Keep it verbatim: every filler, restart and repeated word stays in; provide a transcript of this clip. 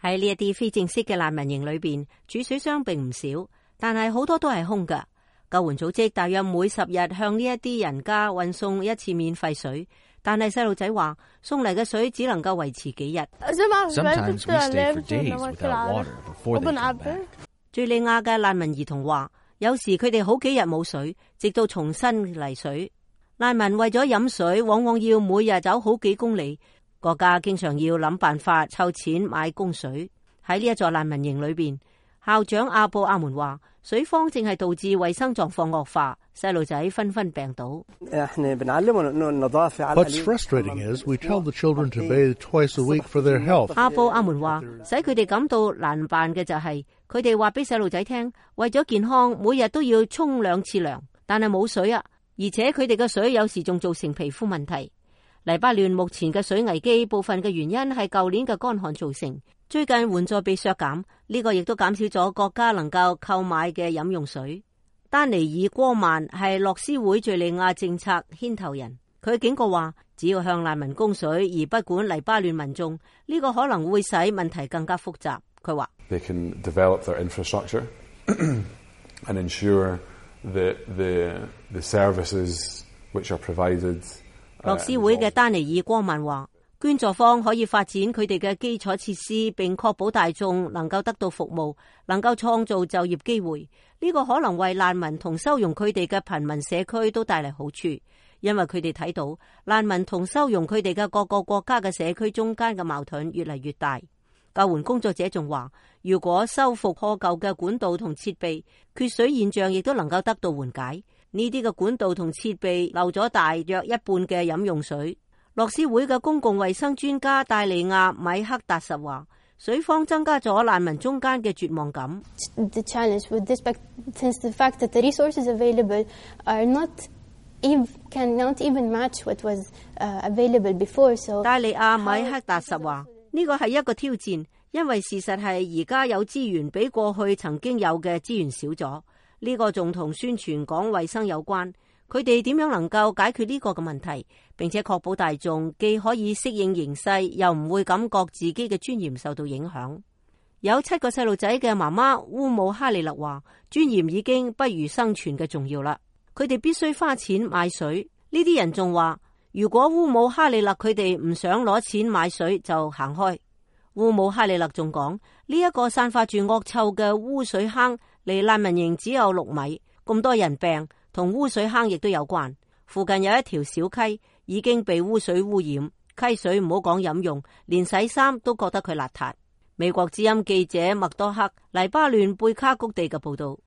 喺呢一啲非正式嘅難民營裏邊，儲水箱並唔少，但係好多都係空㗎。救援組織大約每十日向呢一啲人家運送一次免費水，但係細路仔話送嚟嘅水只能夠維持幾日。敘利亞嘅難民兒童話，有時佢哋好幾日冇水，直到重新嚟水。難民為咗飲水，往往要每日走好幾公里，國家經常要諗辦法湊錢買供水。喺呢一座難民營裏邊，校長阿布阿門話，水荒正係導致衛生狀況惡化，細路仔紛紛病倒。 What's frustrating is we tell the children to bathe twice a week for their health. 阿布阿門話，使佢哋感到難辦嘅就係佢哋話俾細路仔聽，為咗健康，每日都要沖兩次涼，但係冇水啊，而且佢哋嘅水有時仲造成皮膚問題。黎巴嫩目前嘅水危機部分嘅原因係舊年嘅乾旱造成，最近援助被削減，呢個亦都減少咗國家能夠購買嘅飲用水。丹尼爾戈曼係樂施會敘利亞政策牽頭人，佢警告話，只要向難民供水而不管黎巴嫩民眾，呢個可能會使問題更加複雜。佢話 They can develop their infrastructure and ensure that the the services which are provided. 樂施會嘅丹尼爾戈曼話，捐助方可以發展佢哋嘅基礎設施，並確保大眾能夠得到服務，能夠創造就業機會。呢個可能為難民同收容佢哋嘅貧民社區都帶嚟好處，因為佢哋睇到難民同收容佢哋嘅各個國家嘅社區中間嘅矛盾越嚟越大。救援工作者仲話，如果修復破舊嘅管道同設備，缺水現象亦都能夠得到緩解。呢啲嘅管道同設備漏咗大約一半嘅飲用水。樂施會嘅公共衛生專家戴利亞米克達實話，水荒增加咗難民中間嘅絕望感。 The challenge with this, since the fact that the resources available are not even cannot even match what was available before. So 戴利亞米克達實話，呢個係一個挑戰，因為事實係而家有資源比過去曾經有嘅資源少咗。呢個仲同宣傳講衛生有關，佢哋點樣能夠解決呢個嘅問題，並且確保大眾既可以適應形勢，又唔會感覺自己嘅尊嚴受到影響。有七個細路仔嘅媽媽烏姆哈利勒話，尊嚴已經不如生存嘅重要啦，佢哋必須花錢買水。呢啲人仲話，如果烏姆哈利勒佢哋唔想攞錢買水就行開。烏姆哈利勒仲講，呢一個散發住惡臭嘅污水坑離難民營只有六米，咁多人病同污水坑亦都有關。附近有一條小溪已經被污水污染，溪水唔好講飲用，連洗衫都覺得佢邋遢。美國之音記者麥多克黎巴嫩貝卡谷地嘅報道。